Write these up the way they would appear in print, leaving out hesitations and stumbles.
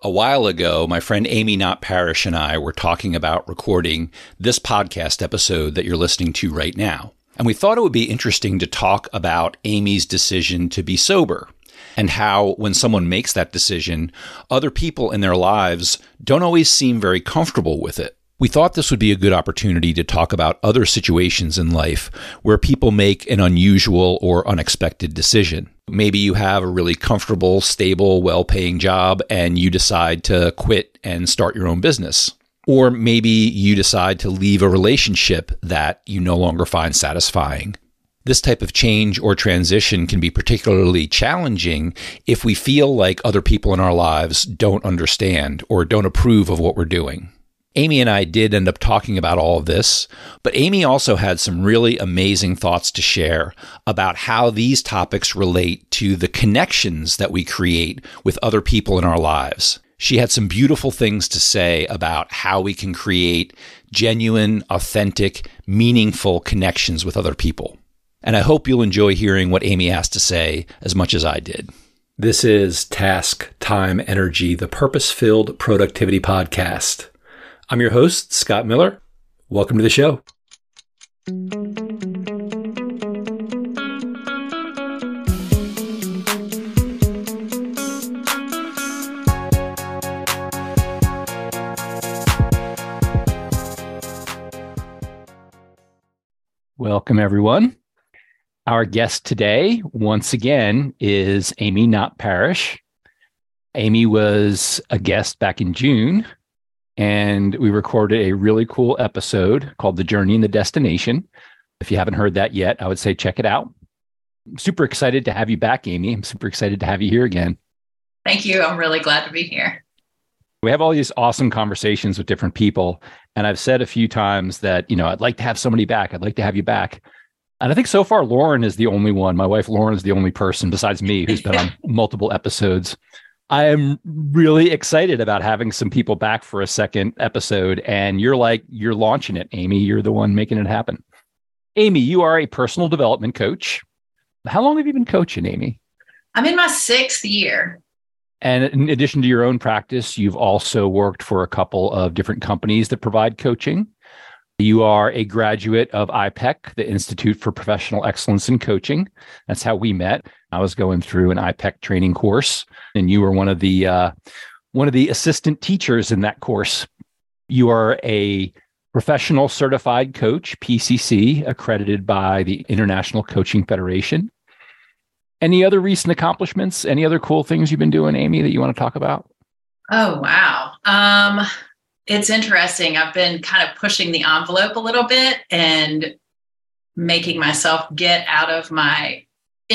A while ago, my friend Amy Not Parrish and I were talking about recording this podcast episode that you're listening to right now. And we thought it would be interesting to talk about Amy's decision to be sober and how when someone makes that decision, other people in their lives don't always seem very comfortable with it. We thought this would be a good opportunity to talk about other situations in life where people make an unusual or unexpected decision. Maybe you have a really comfortable, stable, well-paying job and you decide to quit and start your own business. Or maybe you decide to leave a relationship that you no longer find satisfying. This type of change or transition can be particularly challenging if we feel like other people in our lives don't understand or don't approve of what we're doing. Amy and I did end up talking about all of this, but Amy also had some really amazing thoughts to share about how these topics relate to the connections that we create with other people in our lives. She had some beautiful things to say about how we can create genuine, authentic, meaningful connections with other people. And I hope you'll enjoy hearing what Amy has to say as much as I did. This is Task, Time, Energy, the Purpose-Filled Productivity Podcast. I'm your host, Scott Miller. Welcome to the show. Welcome, everyone. Our guest today, once again, is Amy Not Parrish. Amy was a guest back in June, and we recorded a really cool episode called The Journey and the Destination. If you haven't heard that yet, I would say check it out. I'm super excited to have you back, Amy. I'm super excited to have you here again. Thank you. I'm really glad to be here. We have all these awesome conversations with different people. And I've said a few times that, I'd like to have somebody back. I'd like to have you back. And I think so far, Lauren is the only one. My wife, Lauren, is the only person besides me who's been on multiple episodes. I am really excited about having some people back for a second episode. And you're launching it, Amy. You're the one making it happen. Amy, you are a personal development coach. How long have you been coaching, Amy? I'm in my 6th year. And in addition to your own practice, you've also worked for a couple of different companies that provide coaching. You are a graduate of IPEC, the Institute for Professional Excellence in Coaching. That's how we met. I was going through an IPEC training course, and you were one of the assistant teachers in that course. You are a professional certified coach, PCC, accredited by the International Coaching Federation. Any other recent accomplishments? Any other cool things you've been doing, Amy, that you want to talk about? Oh, wow. It's interesting. I've been kind of pushing the envelope a little bit and making myself get out of my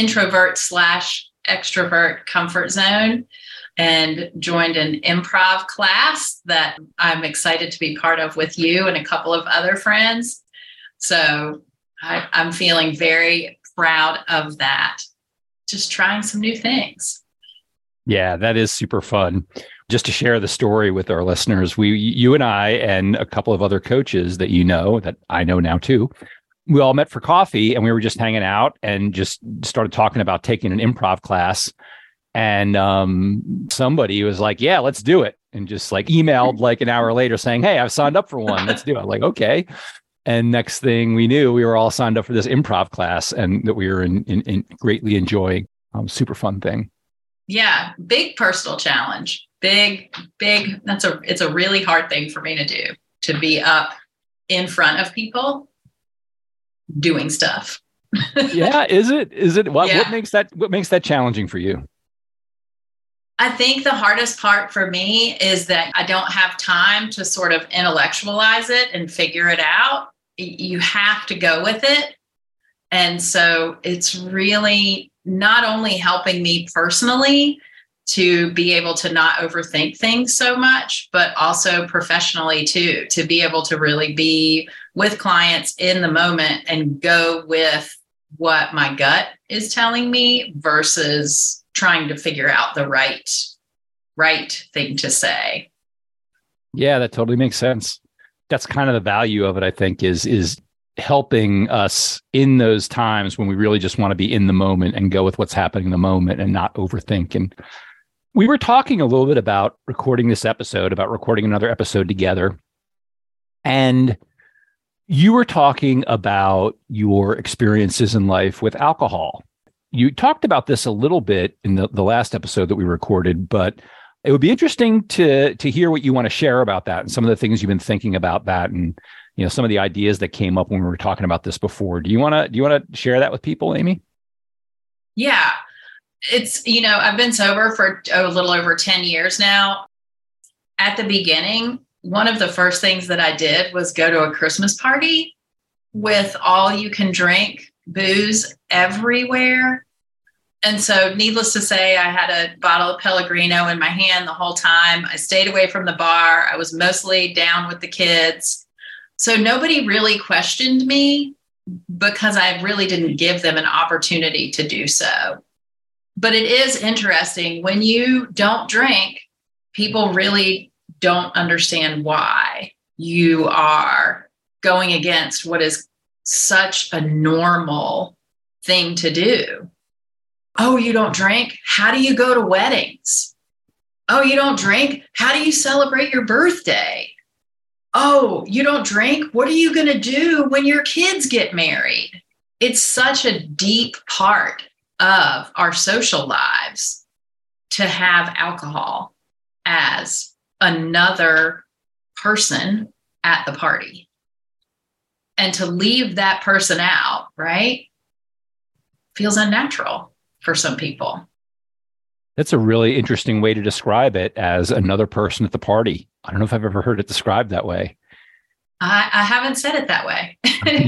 introvert/extrovert comfort zone and joined an improv class that I'm excited to be part of with you and a couple of other friends. So I'm feeling very proud of that. Just trying some new things. Yeah, that is super fun. Just to share the story with our listeners, you and I and a couple of other coaches that that I know now too, we all met for coffee and we were just hanging out and just started talking about taking an improv class. And somebody was like, yeah, let's do it. And just emailed an hour later saying, hey, I've signed up for one. Let's do it. I'm like, okay. And next thing we knew, we were all signed up for this improv class and that we were in greatly enjoying. Super fun thing. Yeah. Big personal challenge. Big. It's a really hard thing for me to do, to be up in front of people doing stuff. Yeah. Is it? What makes that challenging for you? I think the hardest part for me is that I don't have time to sort of intellectualize it and figure it out. You have to go with it. And so it's really not only helping me personally to be able to not overthink things so much, but also professionally too, to be able to really be with clients in the moment and go with what my gut is telling me versus trying to figure out the right thing to say. Yeah, that totally makes sense. That's kind of the value of it, I think, is helping us in those times when we really just want to be in the moment and go with what's happening in the moment and not overthink. And We were talking a little bit about recording this episode, about recording another episode together. And you were talking about your experiences in life with alcohol. You talked about this a little bit in the last episode that we recorded, but it would be interesting to hear what you want to share about that and some of the things you've been thinking about that, and some of the ideas that came up when we were talking about this before. Do you want to share that with people, Amy? Yeah. It's, I've been sober for a little over 10 years now. At the beginning, one of the first things that I did was go to a Christmas party with all you can drink booze everywhere. And so needless to say, I had a bottle of Pellegrino in my hand the whole time. I stayed away from the bar. I was mostly down with the kids. So nobody really questioned me because I really didn't give them an opportunity to do so. But it is interesting when you don't drink, people really don't understand why you are going against what is such a normal thing to do. Oh, you don't drink? How do you go to weddings? Oh, you don't drink? How do you celebrate your birthday? Oh, you don't drink? What are you going to do when your kids get married? It's such a deep part of our social lives to have alcohol as another person at the party. And to leave that person out, right, feels unnatural for some people. That's a really interesting way to describe it, as another person at the party. I don't know if I've ever heard it described that way. I haven't said it that way.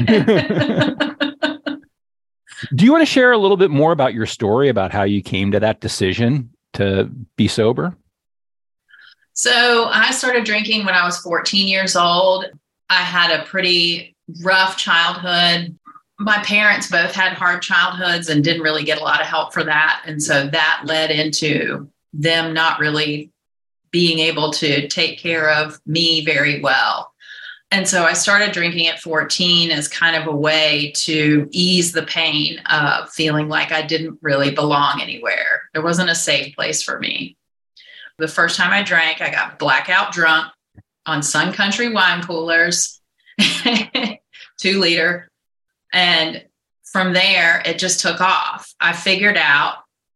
Do you want to share a little bit more about your story, about how you came to that decision to be sober? So I started drinking when I was 14 years old. I had a pretty rough childhood. My parents both had hard childhoods and didn't really get a lot of help for that. And so that led into them not really being able to take care of me very well. And so I started drinking at 14 as kind of a way to ease the pain of feeling like I didn't really belong anywhere. There wasn't a safe place for me. The first time I drank, I got blackout drunk on Sun Country wine coolers, 2-liter. And from there, it just took off. I figured out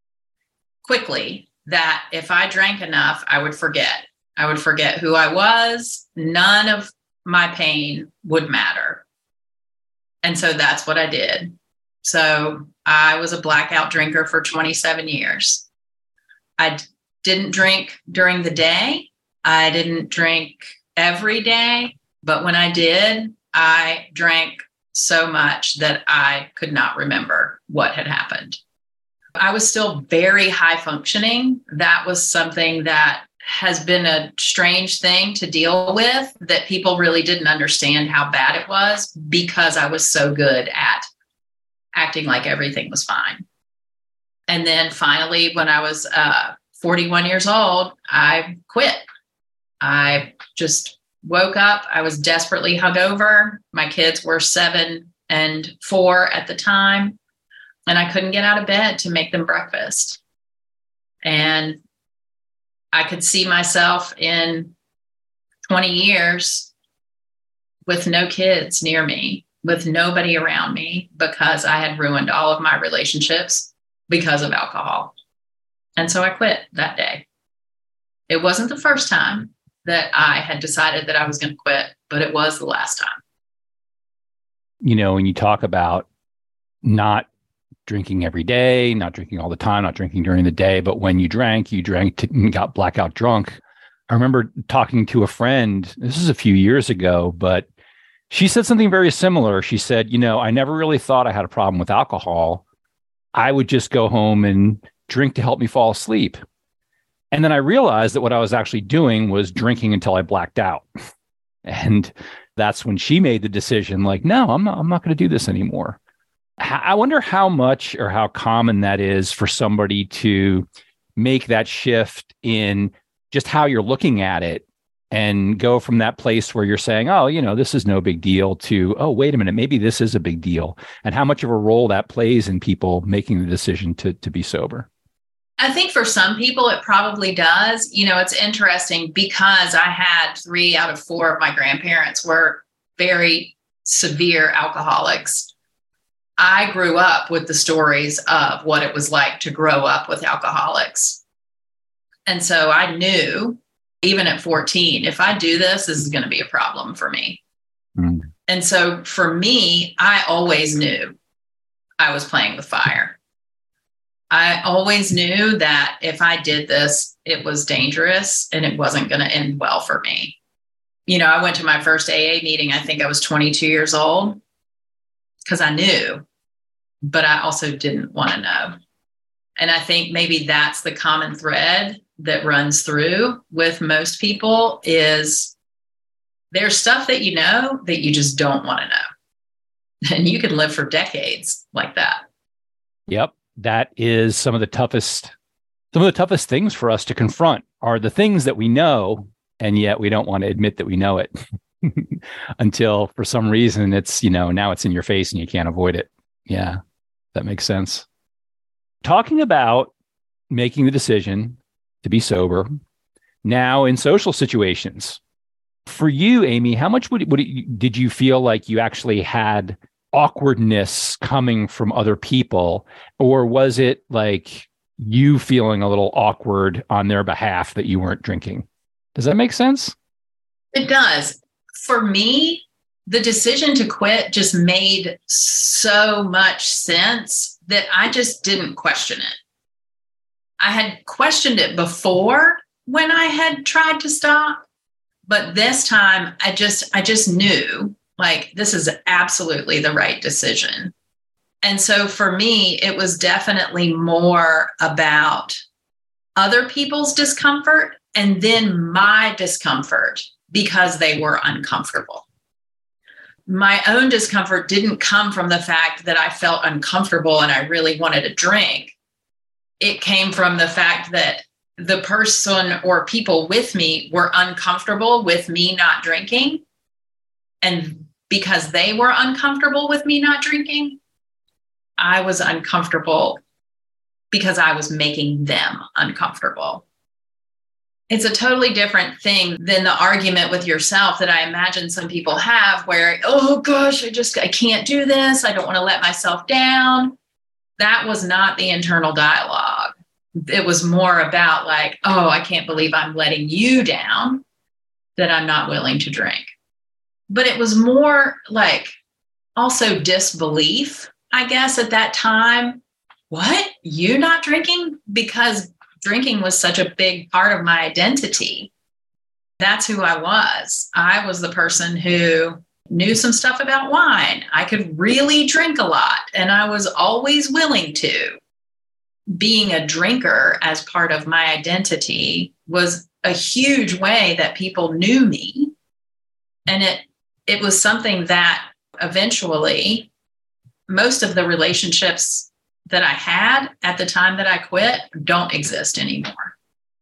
quickly that if I drank enough, I would forget. I would forget who I was. None of my pain would matter. And so that's what I did. So I was a blackout drinker for 27 years. I didn't drink during the day. I didn't drink every day. But when I did, I drank so much that I could not remember what had happened. I was still very high functioning. That was something that has been a strange thing to deal with, that people really didn't understand how bad it was because I was so good at acting like everything was fine. And then finally, when I was 41 years old, I quit. I just woke up. I was desperately hungover. My kids were 7 and 4 at the time, and I couldn't get out of bed to make them breakfast. And I could see myself in 20 years with no kids near me, with nobody around me, because I had ruined all of my relationships because of alcohol. And so I quit that day. It wasn't the first time that I had decided that I was going to quit, but it was the last time. When you talk about not drinking every day, not drinking all the time, not drinking during the day, but when you drank and got blackout drunk. I remember talking to a friend, this is a few years ago, but she said something very similar. She said, I never really thought I had a problem with alcohol. I would just go home and drink to help me fall asleep. And then I realized that what I was actually doing was drinking until I blacked out. And that's when she made the decision, like, no, I'm not going to do this anymore. I wonder how much or how common that is for somebody to make that shift in just how you're looking at it and go from that place where you're saying, oh, this is no big deal, to, oh, wait a minute, maybe this is a big deal, and how much of a role that plays in people making the decision to be sober. I think for some people it probably does. It's interesting because I had 3 out of 4 of my grandparents were very severe alcoholics. I grew up with the stories of what it was like to grow up with alcoholics. And so I knew, even at 14, if I do this, this is going to be a problem for me. Mm. And so for me, I always knew I was playing with fire. I always knew that if I did this, it was dangerous and it wasn't going to end well for me. I went to my first AA meeting. I think I was 22 years old because I knew, but I also didn't want to know. And I think maybe that's the common thread that runs through with most people is there's stuff that that you just don't want to know. And you can live for decades like that. Yep. That is some of the toughest things for us to confront are the things that we know, and yet we don't want to admit that we know it until for some reason it's, now it's in your face and you can't avoid it. Yeah, that makes sense. Talking about making the decision to be sober now in social situations. For you, Amy, how much did you feel like you actually had awkwardness coming from other people, or was it like you feeling a little awkward on their behalf that you weren't drinking? Does that make sense? It does. For me, the decision to quit just made so much sense that I just didn't question it. I had questioned it before when I had tried to stop, but this time I just knew like, this is absolutely the right decision. And so for me, it was definitely more about other people's discomfort and then my discomfort because they were uncomfortable. My own discomfort didn't come from the fact that I felt uncomfortable and I really wanted to drink. It came from the fact that the person or people with me were uncomfortable with me not drinking. And because they were uncomfortable with me not drinking, I was uncomfortable because I was making them uncomfortable. It's a totally different thing than the argument with yourself that I imagine some people have where, oh gosh, I can't do this. I don't want to let myself down. That was not the internal dialogue. It was more about like, oh, I can't believe I'm letting you down, that I'm not willing to drink. But it was more like also disbelief, I guess, at that time. What? You not drinking? Because drinking was such a big part of my identity. That's who I was. I was the person who knew some stuff about wine. I could really drink a lot, and I was always willing to. Being a drinker as part of my identity was a huge way that people knew me. And it was something that eventually most of the relationships that I had at the time that I quit don't exist anymore.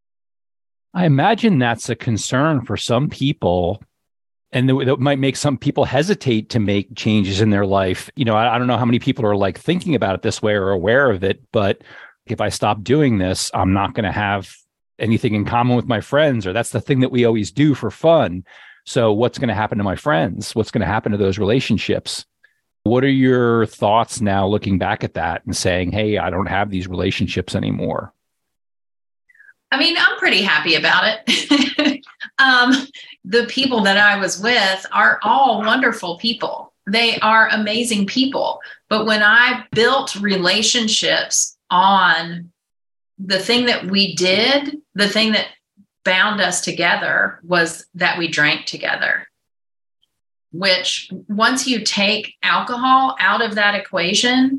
I imagine that's a concern for some people, and that might make some people hesitate to make changes in their life. I don't know how many people are like thinking about it this way or aware of it, but if I stop doing this, I'm not going to have anything in common with my friends, or that's the thing that we always do for fun. So what's going to happen to my friends? What's going to happen to those relationships? What are your thoughts now looking back at that and saying, hey, I don't have these relationships anymore? I mean, I'm pretty happy about it. The people that I was with are all wonderful people. They are amazing people. But when I built relationships on the thing that we did, the thing that bound us together was that we drank together, which once you take alcohol out of that equation,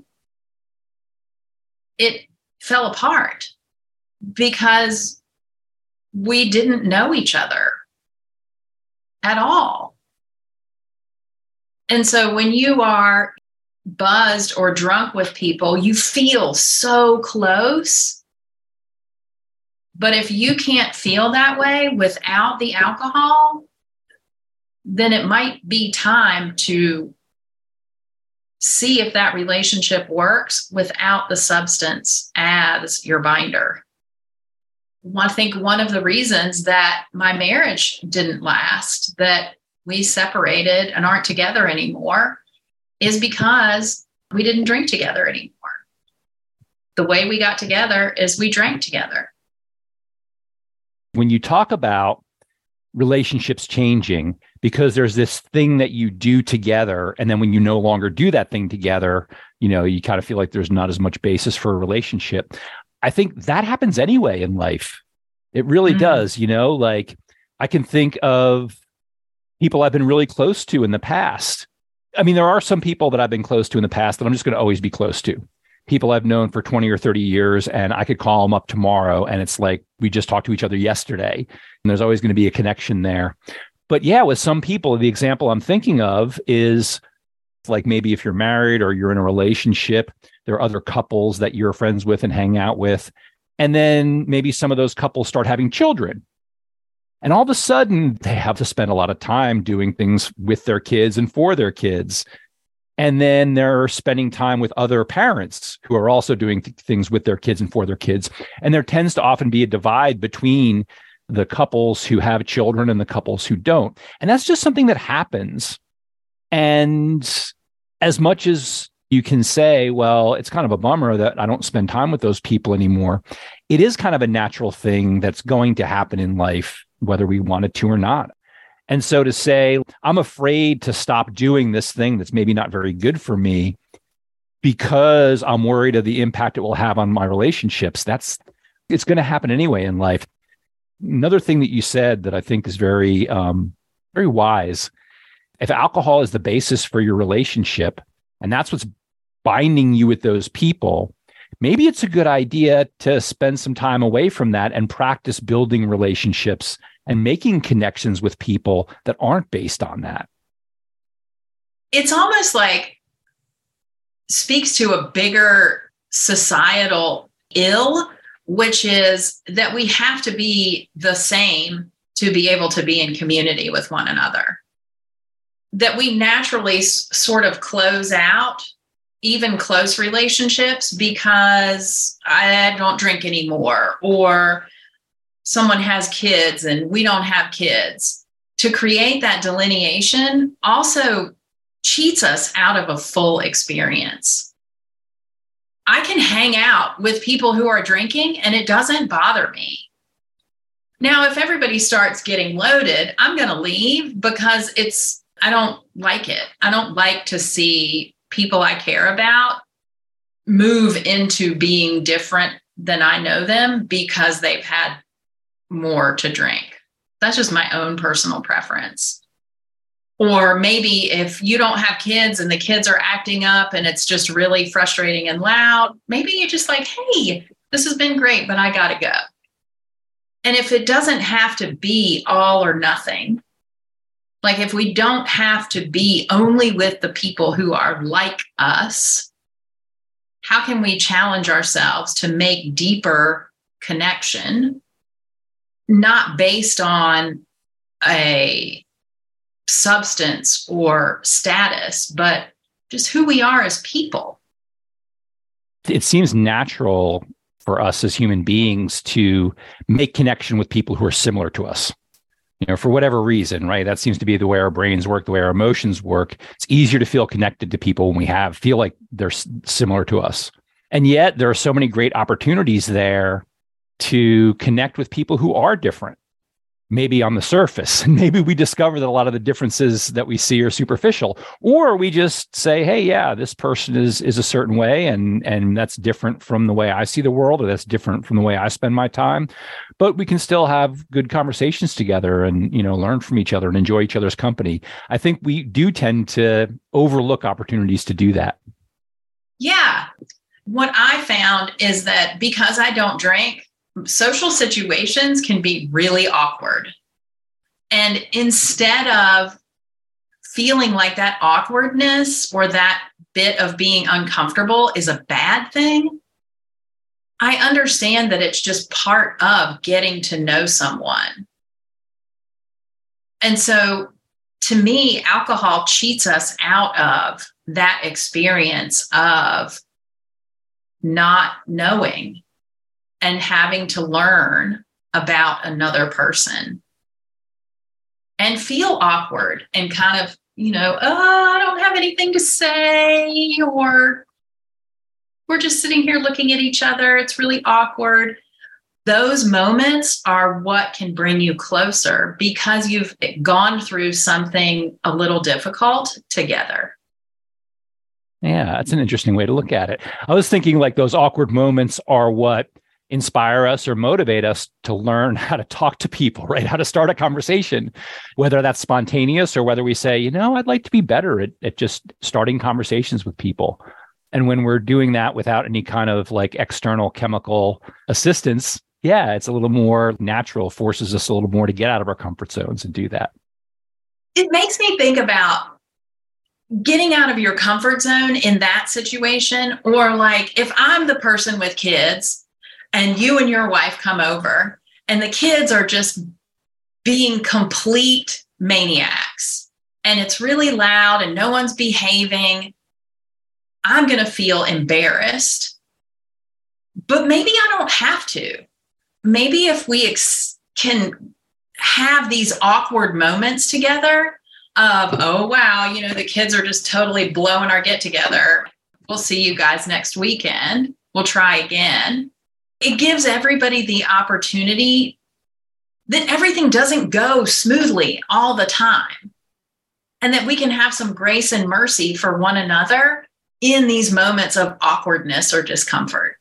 it fell apart because we didn't know each other at all. And so when you are buzzed or drunk with people, you feel so close. But if you can't feel that way without the alcohol, then it might be time to see if that relationship works without the substance as your binder. I think one of the reasons that my marriage didn't last, that we separated and aren't together anymore, is because we didn't drink together anymore. The way we got together is we drank together. When you talk about relationships changing because there's this thing that you do together, and then when you no longer do that thing together, you kind of feel like there's not as much basis for a relationship. I think that happens anyway in life. It really does, like I can think of people I've been really close to in the past. I mean, there are some people that I've been close to in the past that I'm just going to always be close to. People I've known for 20 or 30 years, and I could call them up tomorrow and it's like we just talked to each other yesterday, and there's always going to be a connection there. But yeah, with some people, the example I'm thinking of is like maybe if you're married or you're in a relationship, there are other couples that you're friends with and hang out with. And then maybe some of those couples start having children. And all of a sudden, they have to spend a lot of time doing things with their kids and for their kids. And then they're spending time with other parents who are also doing things with their kids and for their kids. And there tends to often be a divide between the couples who have children and the couples who don't. And that's just something that happens. And as much as you can say, well, it's kind of a bummer that I don't spend time with those people anymore, it is kind of a natural thing that's going to happen in life, whether we want it to or not. And so to say, I'm afraid to stop doing this thing that's maybe not very good for me because I'm worried of the impact it will have on my relationships, it's going to happen anyway in life. Another thing that you said that I think is very, very wise, if alcohol is the basis for your relationship, and that's what's binding you with those people, maybe it's a good idea to spend some time away from that and practice building relationships and making connections with people that aren't based on that. It's almost like speaks to a bigger societal ill, which is that we have to be the same to be able to be in community with one another. That we naturally sort of close out even close relationships because I don't drink anymore, or someone has kids and we don't have kids. To create that delineation also cheats us out of a full experience. I can hang out with people who are drinking and it doesn't bother me. Now, if everybody starts getting loaded, I'm going to leave because I don't like it. I don't like to see people I care about move into being different than I know them because they've had more to drink. That's just my own personal preference. Or maybe if you don't have kids and the kids are acting up and it's just really frustrating and loud, maybe you're just like, hey, this has been great, but I got to go. And if it doesn't have to be all or nothing, like if we don't have to be only with the people who are like us, how can we challenge ourselves to make deeper connection, not based on a substance or status, but just who we are as people? It seems natural for us as human beings to make connection with people who are similar to us. For whatever reason, right? That seems to be the way our brains work, the way our emotions work. It's easier to feel connected to people when we feel like they're similar to us. And yet there are so many great opportunities there to connect with people who are different, maybe on the surface. And maybe we discover that a lot of the differences that we see are superficial, or we just say, hey, yeah, this person is a certain way, and that's different from the way I see the world, or that's different from the way I spend my time. But we can still have good conversations together and, learn from each other and enjoy each other's company. I think we do tend to overlook opportunities to do that. Yeah. What I found is that because I don't drink, social situations can be really awkward. And instead of feeling like that awkwardness or that bit of being uncomfortable is a bad thing, I understand that it's just part of getting to know someone. And so to to me, alcohol cheats us out of that experience of not knowing and having to learn about another person and feel awkward and kind of, oh, I don't have anything to say, or we're just sitting here looking at each other. It's really awkward. Those moments are what can bring you closer because you've gone through something a little difficult together. Yeah, that's an interesting way to look at it. I was thinking like those awkward moments are what inspire us or motivate us to learn how to talk to people, right? How to start a conversation, whether that's spontaneous or whether we say, I'd like to be better at just starting conversations with people. And when we're doing that without any kind of like external chemical assistance, yeah, it's a little more natural, forces us a little more to get out of our comfort zones and do that. It makes me think about getting out of your comfort zone in that situation, or like if I'm the person with kids and you and your wife come over and the kids are just being complete maniacs and it's really loud and no one's behaving, I'm going to feel embarrassed. But maybe I don't have to. Maybe if we can have these awkward moments together of, oh, wow, the kids are just totally blowing our get together. We'll see you guys next weekend. We'll try again. It gives everybody the opportunity that everything doesn't go smoothly all the time, and that we can have some grace and mercy for one another in these moments of awkwardness or discomfort.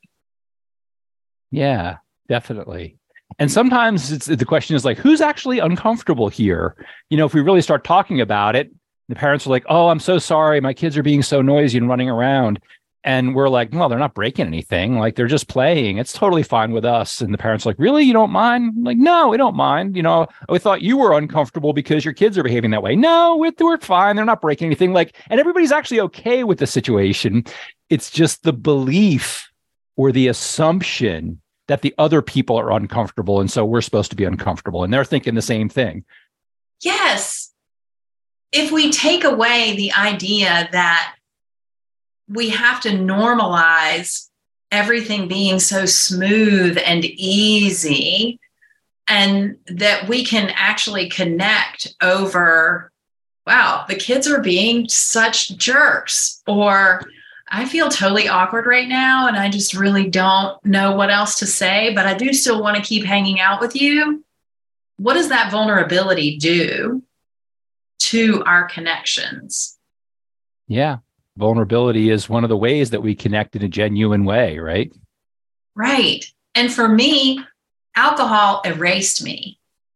Yeah, definitely. And sometimes the question is like, who's actually uncomfortable here? If we really start talking about it, the parents are like, oh, I'm so sorry. My kids are being so noisy and running around. And we're like, well, they're not breaking anything. Like they're just playing. It's totally fine with us. And the parents are like, really? You don't mind? I'm like, no, we don't mind. We thought you were uncomfortable because your kids are behaving that way. No, we're fine. They're not breaking anything. And everybody's actually okay with the situation. It's just the belief or the assumption that the other people are uncomfortable. And so we're supposed to be uncomfortable. And they're thinking the same thing. Yes. If we take away the idea that we have to normalize everything being so smooth and easy, and that we can actually connect over, wow, the kids are being such jerks, or I feel totally awkward right now and I just really don't know what else to say, but I do still want to keep hanging out with you. What does that vulnerability do to our connections? Yeah. Vulnerability is one of the ways that we connect in a genuine way, right? Right. And for me, alcohol erased me.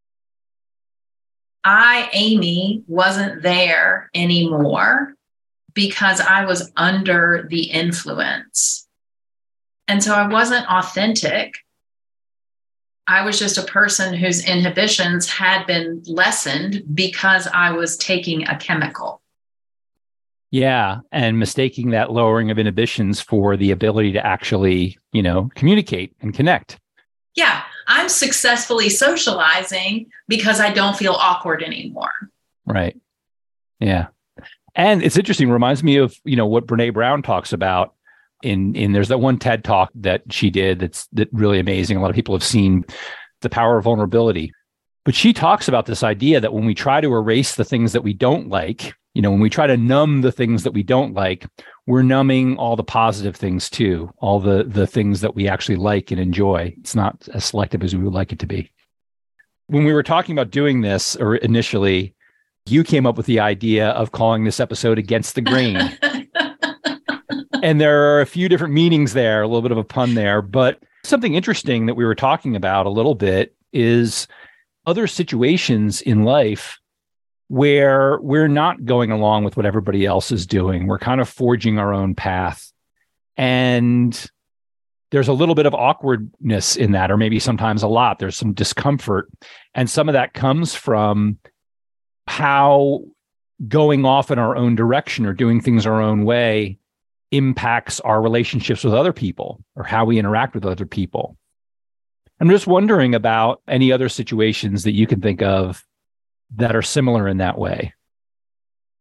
Amy, wasn't there anymore because I was under the influence. And so I wasn't authentic. I was just a person whose inhibitions had been lessened because I was taking a chemical. Yeah. And mistaking that lowering of inhibitions for the ability to actually, communicate and connect. Yeah. I'm successfully socializing because I don't feel awkward anymore. Right. Yeah. And it's interesting. It reminds me of, what Brene Brown talks about in there's that one TED talk that she did that's really amazing. A lot of people have seen The Power of Vulnerability. But she talks about this idea that when we try to erase the things that we don't like, when we try to numb the things that we don't like, we're numbing all the positive things too, all the things that we actually like and enjoy. It's not as selective as we would like it to be. When we were talking about doing this, or initially, you came up with the idea of calling this episode Against the Grain. And there are a few different meanings there, a little bit of a pun there. But something interesting that we were talking about a little bit is other situations in life where we're not going along with what everybody else is doing. We're kind of forging our own path. And there's a little bit of awkwardness in that, or maybe sometimes a lot. There's some discomfort. And some of that comes from how going off in our own direction or doing things our own way impacts our relationships with other people or how we interact with other people. I'm just wondering about any other situations that you can think of that are similar in that way.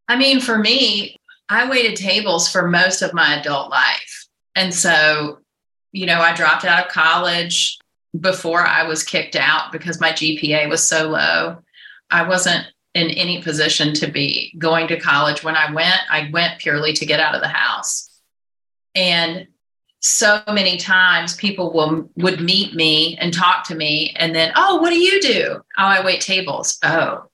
I mean, for me, I waited tables for most of my adult life. And so, I dropped out of college before I was kicked out because my GPA was so low. I wasn't in any position to be going to college. When I went purely to get out of the house. And so many times people would meet me and talk to me and then, oh, what do you do? Oh, I wait tables. Oh.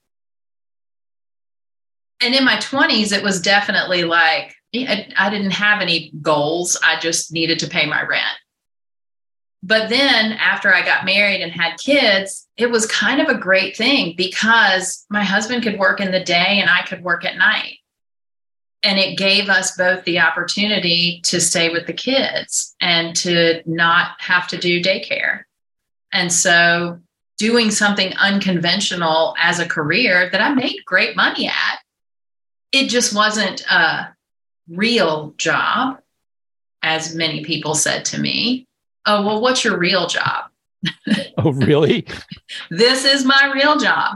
And in my 20s, it was definitely like, I didn't have any goals. I just needed to pay my rent. But then after I got married and had kids, it was kind of a great thing because my husband could work in the day and I could work at night. And it gave us both the opportunity to stay with the kids and to not have to do daycare. And so doing something unconventional as a career that I made great money at, it just wasn't a real job, as many people said to me. Oh, well, what's your real job? Oh, really? This is my real job.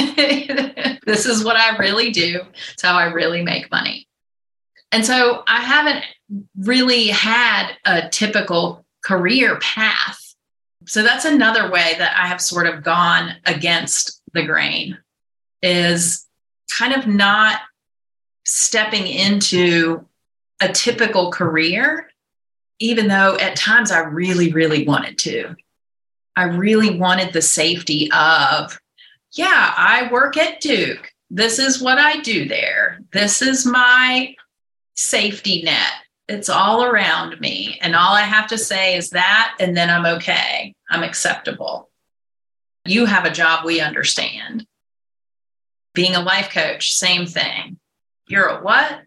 This is what I really do. It's how I really make money. And so I haven't really had a typical career path. So that's another way that I have sort of gone against the grain, is kind of not stepping into a typical career, even though at times I really, really wanted to. I really wanted the safety of, yeah, I work at Duke. This is what I do there. This is my safety net. It's all around me. And all I have to say is that, and then I'm okay. I'm acceptable. You have a job we understand. Being a life coach, same thing. You're a what?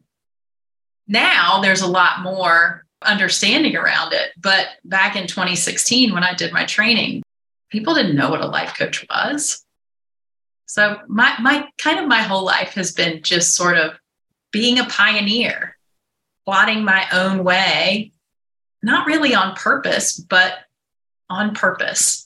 Now there's a lot more understanding around it. But back in 2016, when I did my training, people didn't know what a life coach was. So my whole life has been just sort of being a pioneer, plotting my own way, not really on purpose, but on purpose.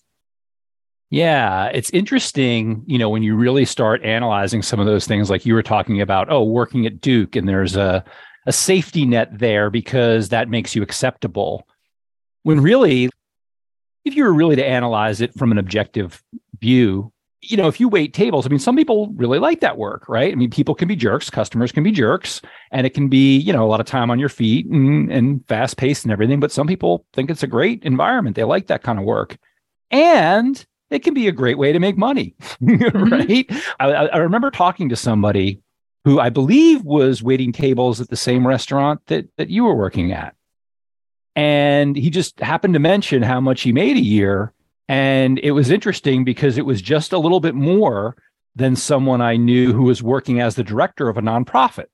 Yeah, it's interesting, when you really start analyzing some of those things, like you were talking about, working at Duke, and there's a safety net there because that makes you acceptable. When really, if you were really to analyze it from an objective view, if you wait tables, some people really like that work, right? People can be jerks, customers can be jerks, and it can be, a lot of time on your feet and fast paced and everything. But some people think it's a great environment. They like that kind of work. And it can be a great way to make money, right? I remember talking to somebody who I believe was waiting tables at the same restaurant that you were working at. And he just happened to mention how much he made a year. And it was interesting because it was just a little bit more than someone I knew who was working as the director of a nonprofit.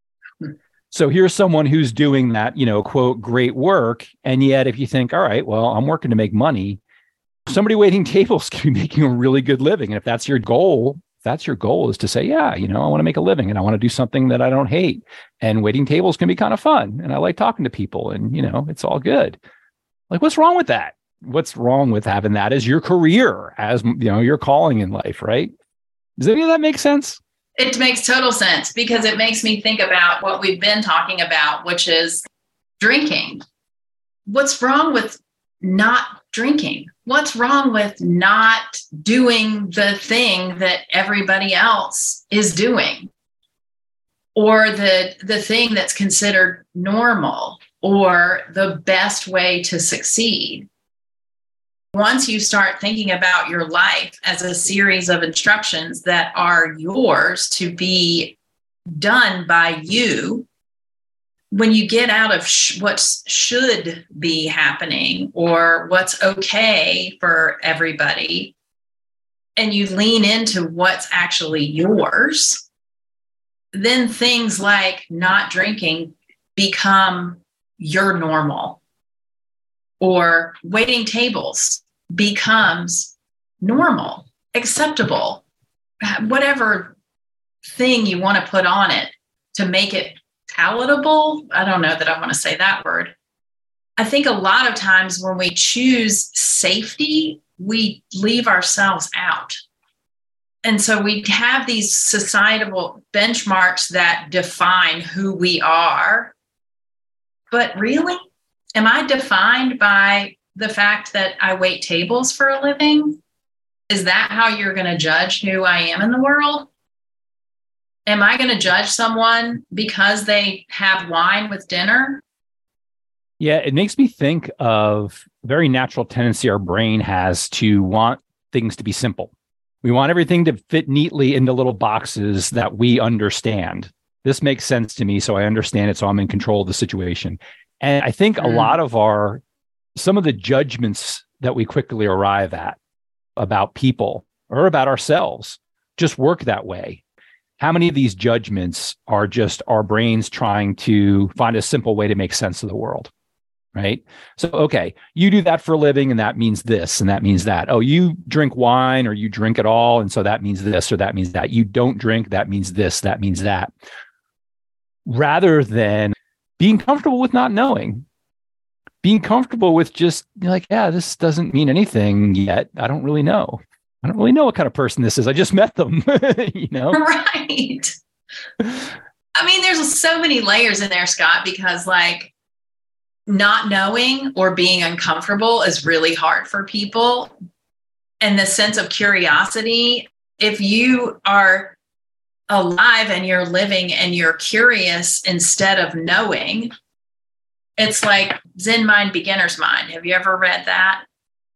So here's someone who's doing that, quote, great work. And yet if you think, all right, well, I'm working to make money, somebody waiting tables can be making a really good living. And if that's your goal, is to say, yeah, I want to make a living and I want to do something that I don't hate. And waiting tables can be kind of fun. And I like talking to people and, it's all good. Like, what's wrong with that? What's wrong with having that as your career, as, your calling in life, right? Does any of that make sense? It makes total sense because it makes me think about what we've been talking about, which is drinking. What's wrong with not drinking? What's wrong with not doing the thing that everybody else is doing? Or the thing that's considered normal or the best way to succeed? Once you start thinking about your life as a series of instructions that are yours to be done by you, when you get out of what should be happening or what's okay for everybody, and you lean into what's actually yours, then things like not drinking become your normal, or waiting tables becomes normal, acceptable, whatever thing you want to put on it to make it palatable. I don't know that I want to say that word. I think a lot of times when we choose safety, we leave ourselves out. And so we have these societal benchmarks that define who we are. But really, am I defined by the fact that I wait tables for a living? Is that how you're going to judge who I am in the world? Am I going to judge someone because they have wine with dinner? Yeah, it makes me think of a very natural tendency our brain has to want things to be simple. We want everything to fit neatly into little boxes that we understand. This makes sense to me, so I understand it, so I'm in control of the situation. And I think a lot of some of the judgments that we quickly arrive at about people or about ourselves just work that way. How many of these judgments are just our brains trying to find a simple way to make sense of the world? Right? So, okay, you do that for a living and that means this and that means that. Oh, you drink wine or you drink it all. And so that means this or that means that. You don't drink, that means this, that means that. Rather than being comfortable with not knowing, being comfortable with just like, yeah, this doesn't mean anything yet. I don't really know. I don't really know what kind of person this is. I just met them, you know? Right. I mean, there's so many layers in there, Scott, because like, not knowing or being uncomfortable is really hard for people. And the sense of curiosity, if you are alive and you're living and you're curious instead of knowing, it's like Zen Mind, Beginner's Mind. Have you ever read that?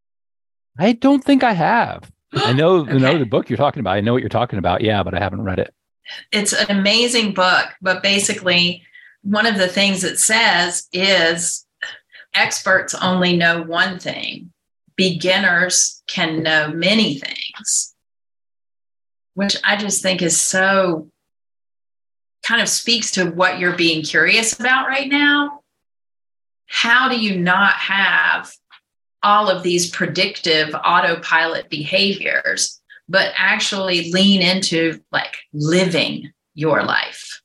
I don't think I have. I know, okay. know the book you're talking about. I know what you're talking about. Yeah, but I haven't read it. It's an amazing book, but basically one of the things it says is experts only know one thing. Beginners can know many things, which I just think is so kind of speaks to what you're being curious about right now. How do you not have all of these predictive autopilot behaviors, but actually lean into like living your life?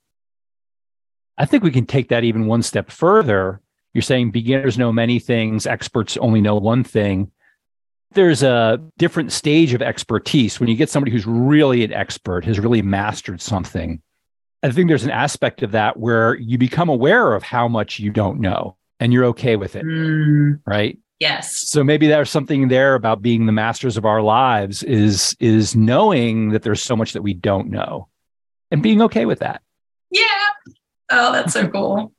I think we can take that even one step further. You're saying beginners know many things, experts only know one thing. There's a different stage of expertise. When you get somebody who's really an expert, has really mastered something, I think there's an aspect of that where you become aware of how much you don't know and you're okay with it, right? Yes. So maybe there's something there about being the masters of our lives is knowing that there's so much that we don't know and being okay with that. Yeah. Oh, that's so cool.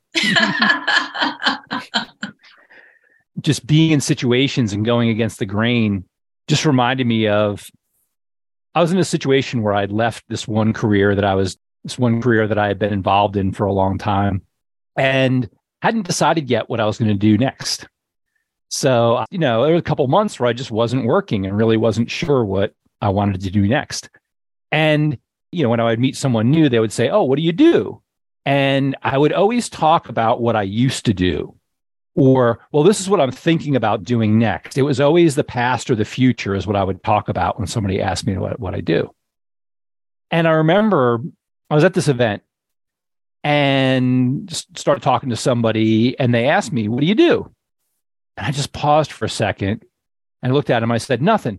Just being in situations and going against the grain just reminded me of, I was in a situation where I'd left this one career that I had been involved in for a long time and hadn't decided yet what I was going to do next. So, there were a couple months where I just wasn't working and really wasn't sure what I wanted to do next. And, when I would meet someone new, they would say, "Oh, what do you do?" And I would always talk about what I used to do, or, well, this is what I'm thinking about doing next. It was always the past or the future is what I would talk about when somebody asked me what I do. And I remember I was at this event and just started talking to somebody and they asked me, "What do you do?" And I just paused for a second and I looked at them. I said, "Nothing."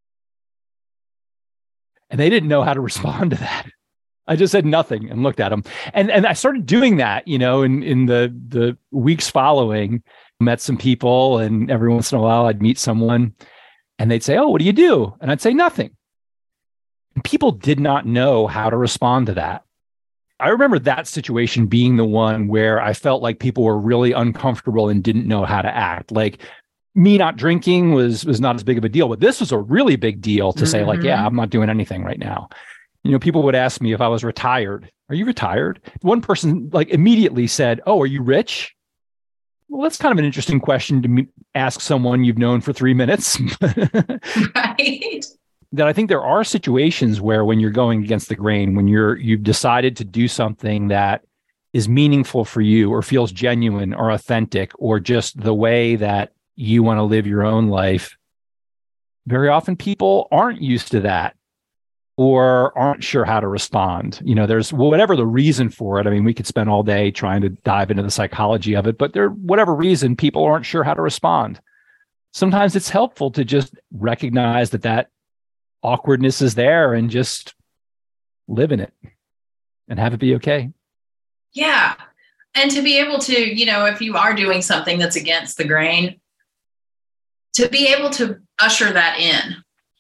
And they didn't know how to respond to that. I just said nothing and looked at them. And I started doing that, in the weeks following. Met some people and every once in a while I'd meet someone and they'd say, "Oh, what do you do?" And I'd say nothing. And people did not know how to respond to that. I remember that situation being the one where I felt like people were really uncomfortable and didn't know how to act. Like me not drinking was not as big of a deal, but this was a really big deal to say like, yeah, I'm not doing anything right now. People would ask me if I was retired. "Are you retired?" One person like immediately said, "Oh, are you rich?" Well, that's kind of an interesting question to ask someone you've known for 3 minutes. Right. That I think there are situations where when you're going against the grain, when you've decided to do something that is meaningful for you or feels genuine or authentic or just the way that you want to live your own life, very often people aren't used to that or aren't sure how to respond. There's whatever the reason for it. I mean, we could spend all day trying to dive into the psychology of it, but whatever reason, people aren't sure how to respond. Sometimes it's helpful to just recognize that awkwardness is there and just live in it and have it be okay. Yeah. And to be able to, if you are doing something that's against the grain, to be able to usher that in.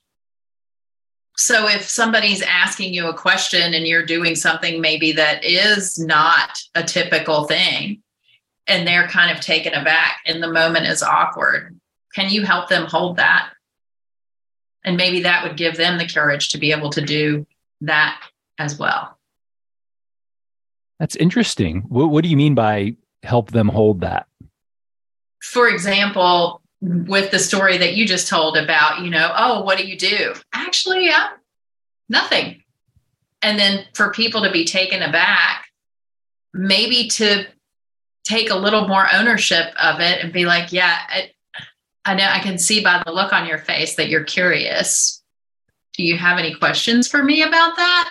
So if somebody's asking you a question and you're doing something maybe that is not a typical thing, and they're kind of taken aback and the moment is awkward, can you help them hold that? And maybe that would give them the courage to be able to do that as well. That's interesting. What do you mean by help them hold that? For example, with the story that you just told about, oh, what do you do? Actually, nothing. And then for people to be taken aback, maybe to take a little more ownership of it and be like, yeah, I know, I can see by the look on your face that you're curious. Do you have any questions for me about that?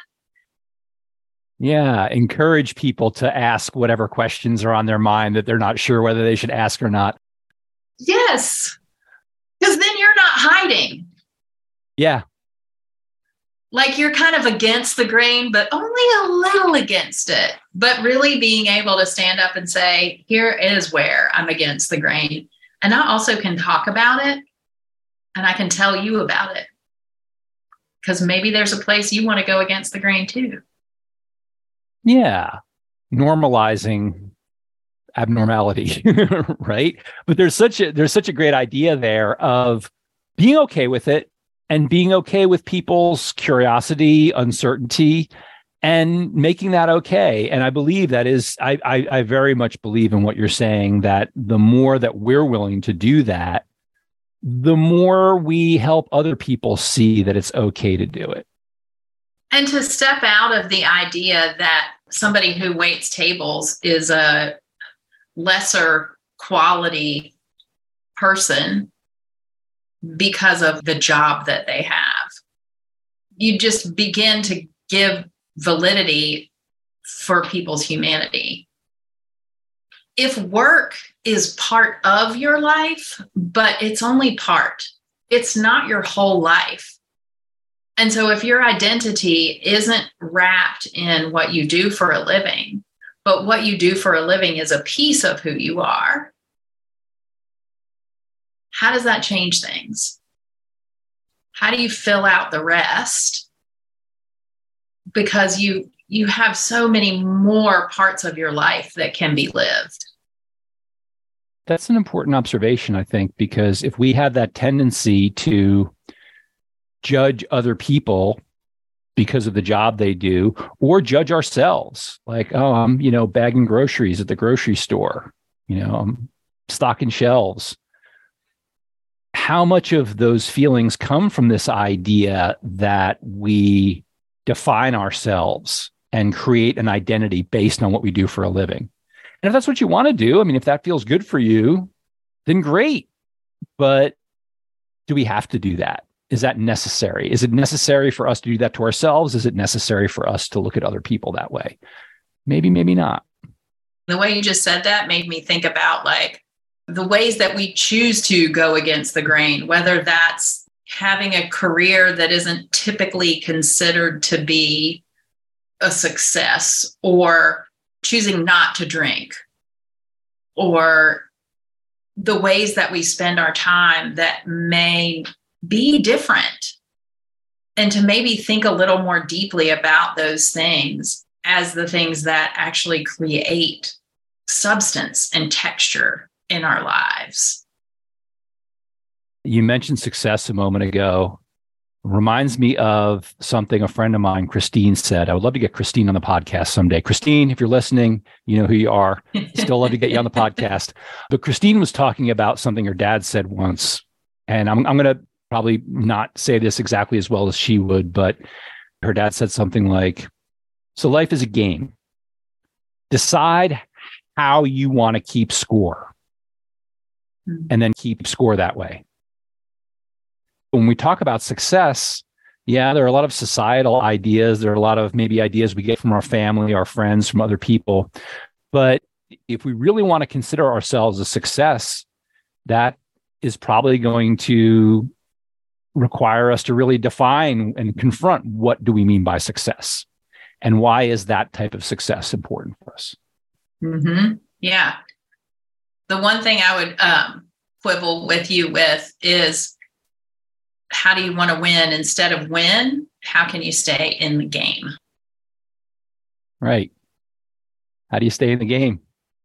Yeah, encourage people to ask whatever questions are on their mind that they're not sure whether they should ask or not. Yes, because then you're not hiding. Yeah. Like you're kind of against the grain, but only a little against it. But really being able to stand up and say, here is where I'm against the grain. And I also can talk about it and I can tell you about it. Because maybe there's a place you want to go against the grain too. Yeah. Normalizing abnormality, right? But there's such a great idea there of being okay with it and being okay with people's curiosity, uncertainty, and making that okay. And I believe that is, I very much believe in what you're saying, that the more that we're willing to do that, the more we help other people see that it's okay to do it. And to step out of the idea that somebody who waits tables is a lesser quality person because of the job that they have. You just begin to give validity for people's humanity. If work is part of your life, but it's only part, it's not your whole life. And so if your identity isn't wrapped in what you do for a living, but what you do for a living is a piece of who you are, how does that change things? How do you fill out the rest? Because you have so many more parts of your life that can be lived. That's an important observation, I think, because if we have that tendency to judge other people because of the job they do, or judge ourselves, like, oh, I'm, bagging groceries at the grocery store, I'm stocking shelves. How much of those feelings come from this idea that we define ourselves and create an identity based on what we do for a living? And if that's what you want to do, if that feels good for you, then great. But do we have to do that? Is that necessary? Is it necessary for us to do that to ourselves? Is it necessary for us to look at other people that way? Maybe, maybe not. The way you just said that made me think about like the ways that we choose to go against the grain, whether that's having a career that isn't typically considered to be a success, or choosing not to drink, or the ways that we spend our time that may be different, and to maybe think a little more deeply about those things as the things that actually create substance and texture in our lives. You mentioned success a moment ago. Reminds me of something a friend of mine, Christine, said. I would love to get Christine on the podcast someday. Christine, if you're listening, you know who you are. Still love to get you on the podcast. But Christine was talking about something her dad said once. And I'm going to probably not say this exactly as well as she would, but her dad said something like, so life is a game. Decide how you want to keep score, and then keep score that way. When we talk about success, yeah, there are a lot of societal ideas. There are a lot of maybe ideas we get from our family, our friends, from other people. But if we really want to consider ourselves a success, that is probably going to require us to really define and confront what do we mean by success and why is that type of success important for us. Mm-hmm. Yeah. The one thing I would quibble with you with is, how do you want to win instead of win? How can you stay in the game? Right. How do you stay in the game?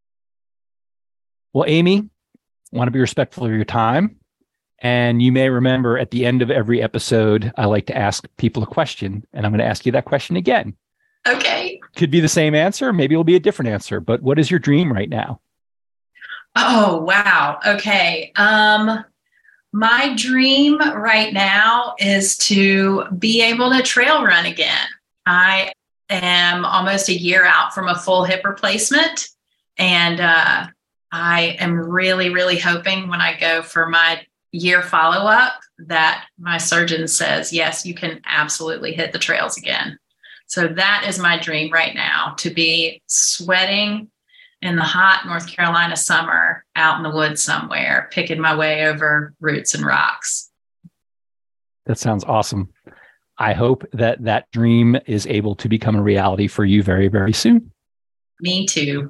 Well, Amy, I want to be respectful of your time. And you may remember at the end of every episode, I like to ask people a question, and I'm going to ask you that question again. Okay. Could be the same answer. Maybe it'll be a different answer, but what is your dream right now? Oh, wow. Okay. My dream right now is to be able to trail run again. I am almost a year out from a full hip replacement. And I am really, really hoping when I go for my year follow-up that my surgeon says, yes, you can absolutely hit the trails again. So that is my dream right now, to be sweating in the hot North Carolina summer out in the woods somewhere, picking my way over roots and rocks. That sounds awesome. I hope that that dream is able to become a reality for you very, very soon. Me too.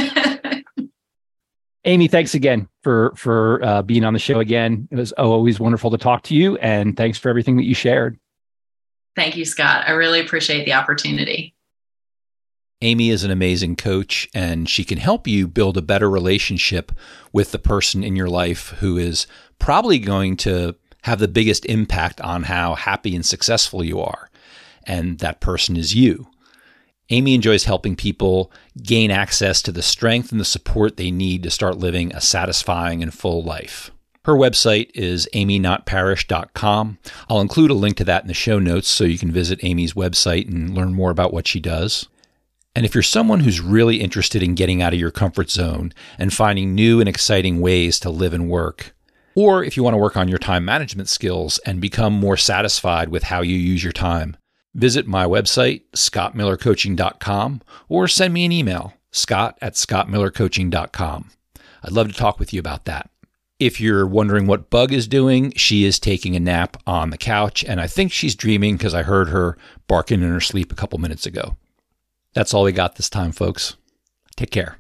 Amy, thanks again for being on the show again. It was always wonderful to talk to you, and thanks for everything that you shared. Thank you, Scott. I really appreciate the opportunity. Amy is an amazing coach, and she can help you build a better relationship with the person in your life who is probably going to have the biggest impact on how happy and successful you are. And that person is you. Amy enjoys helping people gain access to the strength and the support they need to start living a satisfying and full life. Her website is amynotparish.com. I'll include a link to that in the show notes so you can visit Amy's website and learn more about what she does. And if you're someone who's really interested in getting out of your comfort zone and finding new and exciting ways to live and work, or if you want to work on your time management skills and become more satisfied with how you use your time, visit my website, scottmillercoaching.com, or send me an email, scott@scottmillercoaching.com. I'd love to talk with you about that. If you're wondering what Bug is doing, she is taking a nap on the couch, and I think she's dreaming because I heard her barking in her sleep a couple minutes ago. That's all we got this time, folks. Take care.